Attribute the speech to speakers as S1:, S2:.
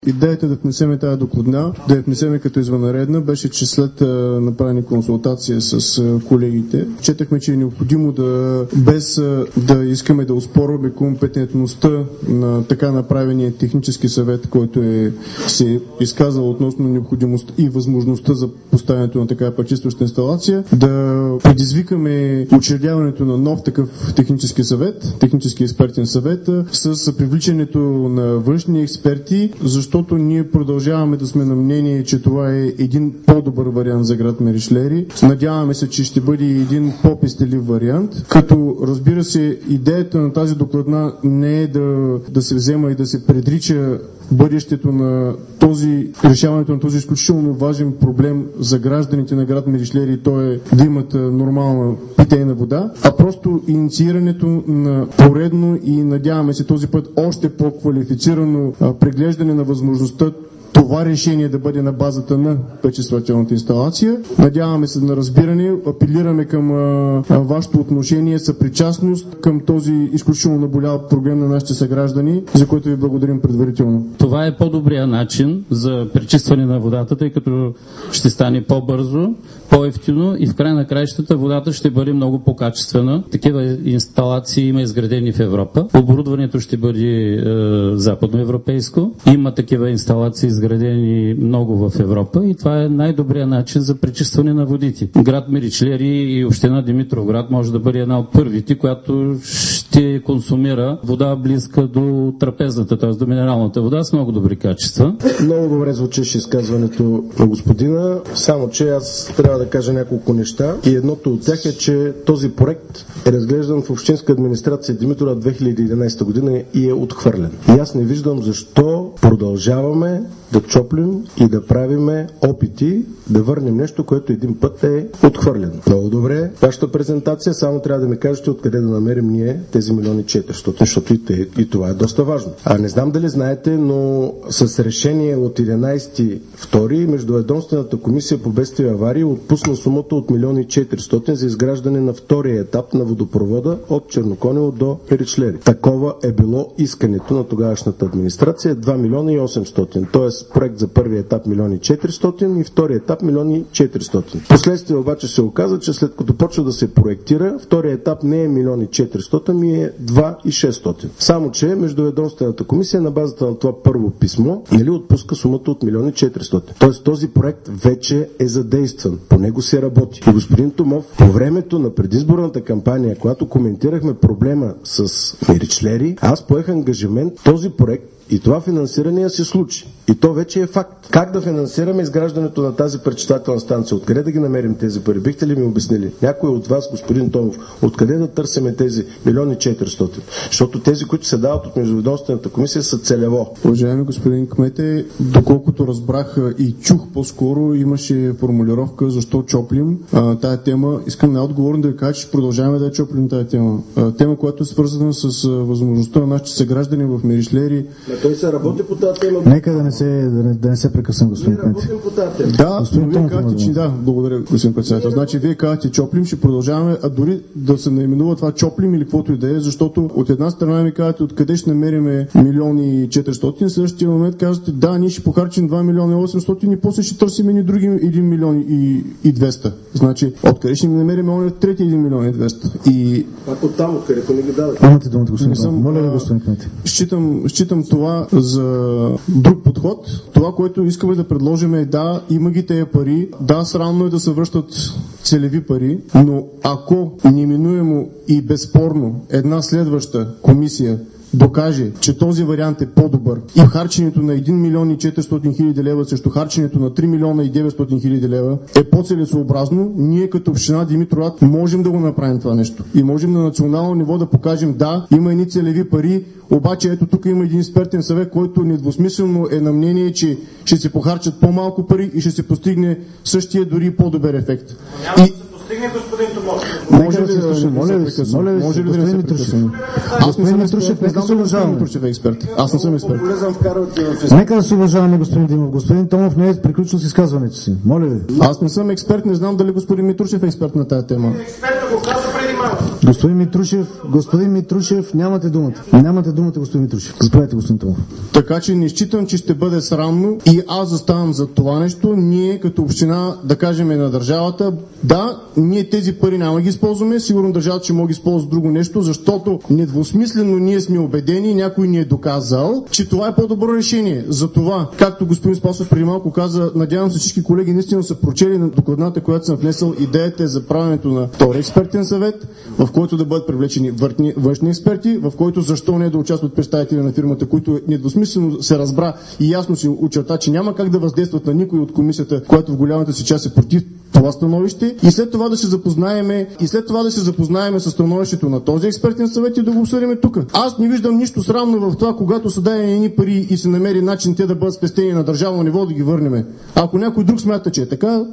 S1: идеята да внесеме тази докладна, да я внесеме като извънредна, беше, че след направени консултация с колегите, четахме, че е необходимо без да искаме да оспорваме компетентността на така направения технически съвет, който се изказал относно необходимост и възможността за поставянето на такава пречистваща инсталация, да предизвикаме учредяването на нов такъв технически съвет, технически експертен съвет, с привличането на външни експерти, защото ние продължаваме да сме на мнение, че това е един по-добър вариант за град Меришлери. Надяваме се, че ще бъде един по-пестелив вариант, като разбира се, идеята на тази докладна не е да се взема и да се предрича бъдещето на решаването на този изключително важен проблем за гражданите на град Меришлери, то е да имат нормална питейна вода, а просто инициирането на поредно и надяваме се този път още по-квалифицирано преглеждане на възможността това решение да бъде на базата на пречиствателната инсталация. Надяваме се на разбиране, апелираме към вашето отношение, съпричастност към този изключително наболял проблем на нашите съграждани, за който ви благодарим предварително.
S2: Това е по-добрия начин за пречистване на водата, тъй като ще стане по-бързо, по-евтино и в край на краищата водата ще бъде много по-качествена. Такива инсталации има изградени в Европа. Оборудването ще бъде западноевропейско. Има такива инсталации изградени много в Европа и това е най-добрият начин за пречистване на водите. Град Меричлери и община Димитровград може да бъде една от първите, която ще консумира вода близка до трапезната, т.е. до минералната вода с много добри качества.
S3: Много добре звучеше изказването на господина, само че аз трябва да кажа няколко неща и едното от тях е, че този проект е разглеждан в Общинска администрация Димитрова 2011 година и е отхвърлен. И аз не виждам защо продължаваме да чоплим и да правиме опити да върнем нещо, което един път е отхвърлено. Много добре. Вашата презентация, само трябва да ми кажете откъде да намерим ние тези 1,4 милиона, защото и това е доста важно. Не знам дали знаете, но с решение от 11.2 Междуведомствената комисия по бедствия и аварии отпусна сумата от 1,4 милиона за изграждане на втория етап на водопровода от Черноконево до Меричлери. Такова е било искането на тогавашната администрация 2,8 милиона. Т.е. проект за първия етап 1,4 милиона и втория етап 1,4 милиона. Последствие обаче се оказа, че след като почва да се проектира, втория етап не е 1,4 милиона, ми е 2,6 милиона. Само че Междуведомствената комисия на базата на това първо писмо отпуска сумата от 1,4 милиона. Тоест този проект вече е задействан. По него се работи. И господин Томов, по времето на предизборната кампания, когато коментирахме проблема с Меричлери, аз поех ангажимент този проект и това финансиране се случи. И то вече е факт. Как да финансираме изграждането на тази пречиствателна станция? Откъде да ги намерим тези пари? Бихте ли ми обяснили? Някой от вас, господин Томов, откъде да търсиме тези 1,4 милиона? Защото тези, които се дават от Междуведомствената комисия, са целево.
S1: Уважаеми господин кмете, доколкото разбрах и чух по-скоро, имаше формулировка защо чоплим тая тема. Искам най-отговорно да ви кажа, че продължаваме да чоплим тая тема. Тема, която е свързана с възможността на нашите съграждани в Меришлери.
S3: Той се работи по тази тема.
S4: Нека да не се прекъсвам, господин кмет.
S1: Да, вие казвате, че да, благодаря, господин председател. Значи вие казвате чоплим, ще продължаваме, а дори да се наименува това чоплим или каквото и да е, защото от една страна ми казвате откъде ще намериме 1,4 милиона, в следващия момент казвате да, ние ще похарчим 2,8 милиона и после ще търсим и други 1,2 милиона. Значи, откъде ще намерим оня трети 1,2 милиона? И
S3: пак оттам, откъдето не ги даде.
S4: Имате думата, господин. Моля ви, господин кмет.
S1: Считам това за друг подход. Това, което искаме да предложим е да, има ги тези пари, да, срамно е да се връщат целеви пари, но ако неминуемо и безспорно една следваща комисия докаже, че този вариант е по-добър и харченето на 1 милион и 400 хиляди лева срещу харченето на 3 милиона и 900 хиляди лева е по-целесообразно, ние като община Димитровград можем да го направим това нещо. И можем на национално ниво да покажем да, има едни целеви пари, обаче ето тук има един експертен съвет, който недвусмислено е на мнение, че ще се похарчат по-малко пари и ще се постигне същия дори по-добър ефект.
S5: Стигне господин Томов.
S1: Може ли да не се прекъсваме? Аз не съм експерт, не знам дали господин Митрушев е експерт. Аз не съм експерт.
S4: Нека да се уважаваме, господин Димов. Господин Томов не е приключил с изказването си. Моля ви.
S1: Аз не съм експерт, не знам дали господин Митрушев е експерт на тая тема.
S5: Експертът го каза преди малко.
S4: Господин Митрушев, нямате думата. Нямате думата, господин Митрушев. Заповядайте, господин Томов.
S1: Така че не считам, че ще бъде срамно и аз заставам за това нещо. Ние като община да кажем на държавата, да, ние тези пари няма ги използваме, сигурно държавата ще може да използва друго нещо, защото недвусмислено ние сме убедени, някой ни е доказал, че това е по-добро решение. За това, както господин Спасов преди малко каза, надявам се всички колеги наистина са прочели на докладната, която съм внесъл. Идеята е за правенето на втори експертен съвет, в който да бъдат привлечени външни експерти, в който защо не да участват представители на фирмата, които недвусмислено се разбра и ясно се очерта, че няма как да въздействат на никой от комисията, която в голямата си част е против това становище, и след това да се запознаеме с становището на този експертен съвет и да го обсъдим тук. Аз не виждам нищо срамно в това, когато са дадени едни пари и се намери начин те да бъдат спестени на държавно ниво, да ги върнем. Ако някой друг смята, че е така,